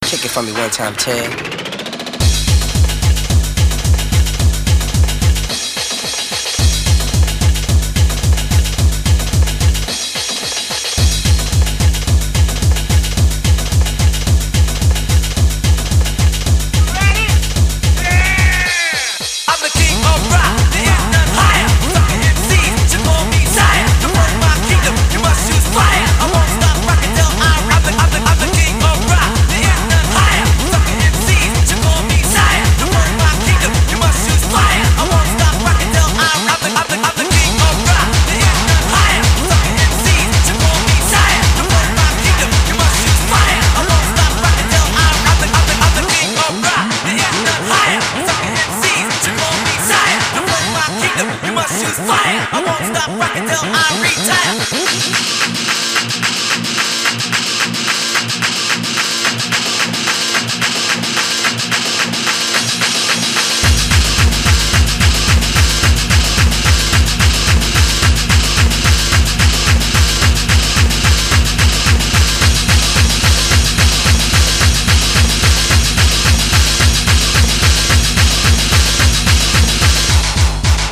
Kick it for me one time, Ted. You must choose fire. I won't stop rocking till I